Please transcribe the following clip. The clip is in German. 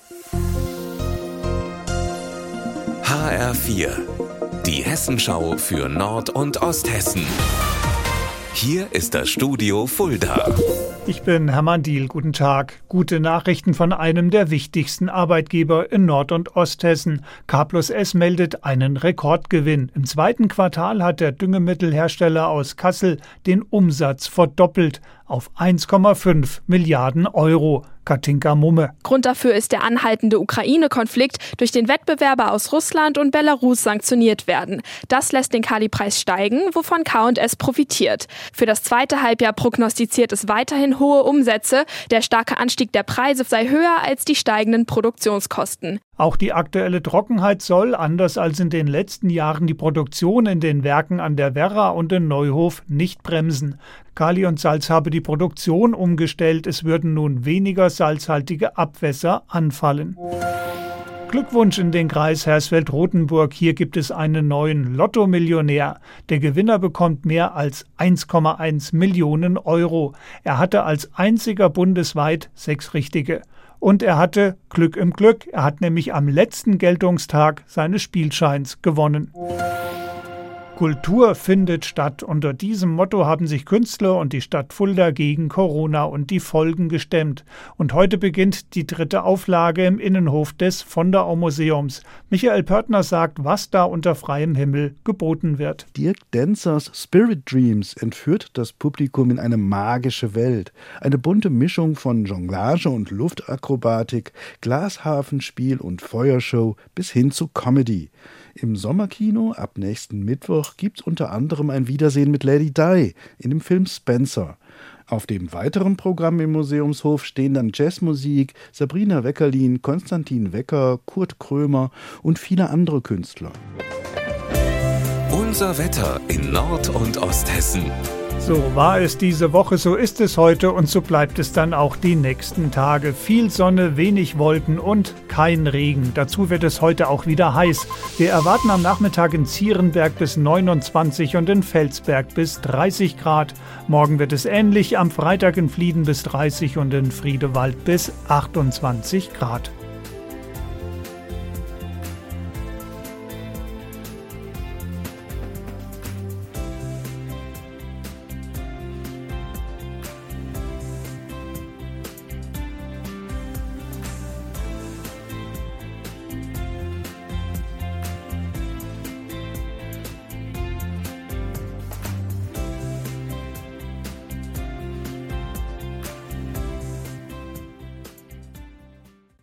HR4, die Hessenschau für Nord- und Osthessen. Hier ist das Studio Fulda. Ich bin Hermann Diehl, guten Tag. Gute Nachrichten von einem der wichtigsten Arbeitgeber in Nord- und Osthessen. K+S meldet einen Rekordgewinn. Im zweiten Quartal hat der Düngemittelhersteller aus Kassel den Umsatz verdoppelt auf 1,5 Milliarden Euro. Katinka Mumme. Grund dafür ist der anhaltende Ukraine-Konflikt, durch den Wettbewerber aus Russland und Belarus sanktioniert werden. Das lässt den Kalipreis steigen, wovon K+S profitiert. Für das zweite Halbjahr prognostiziert es weiterhin hohe Umsätze. Der starke Anstieg der Preise sei höher als die steigenden Produktionskosten. Auch die aktuelle Trockenheit soll, anders als in den letzten Jahren, die Produktion in den Werken an der Werra und in Neuhof nicht bremsen. Kali und Salz habe die Produktion umgestellt. Es würden nun weniger salzhaltige Abwässer anfallen. Glückwunsch in den Kreis Hersfeld-Rotenburg. Hier gibt es einen neuen Lotto-Millionär. Der Gewinner bekommt mehr als 1,1 Millionen Euro. Er hatte als einziger bundesweit 6 Richtige. Und er hatte Glück im Glück. Er hat nämlich am letzten Geltungstag seines Spielscheins gewonnen. Kultur findet statt. Unter diesem Motto haben sich Künstler und die Stadt Fulda gegen Corona und die Folgen gestemmt. Und heute beginnt die 3. Auflage im Innenhof des Vonderau-Museums. Michael Pörtner sagt, was da unter freiem Himmel geboten wird. Dirk Denzers Spirit Dreams entführt das Publikum in eine magische Welt. Eine bunte Mischung von Jonglage und Luftakrobatik, Glashafenspiel und Feuershow bis hin zu Comedy. Im Sommerkino ab nächsten Mittwoch gibt's unter anderem ein Wiedersehen mit Lady Di in dem Film Spencer. Auf dem weiteren Programm im Museumshof stehen dann Jazzmusik, Sabrina Weckerlin, Konstantin Wecker, Kurt Krömer und viele andere Künstler. Unser Wetter in Nord- und Osthessen. So war es diese Woche, so ist es heute und so bleibt es dann auch die nächsten Tage. Viel Sonne, wenig Wolken und kein Regen. Dazu wird es heute auch wieder heiß. Wir erwarten am Nachmittag in Zierenberg bis 29 und in Felsberg bis 30 Grad. Morgen wird es ähnlich, am Freitag in Flieden bis 30 und in Friedewald bis 28 Grad.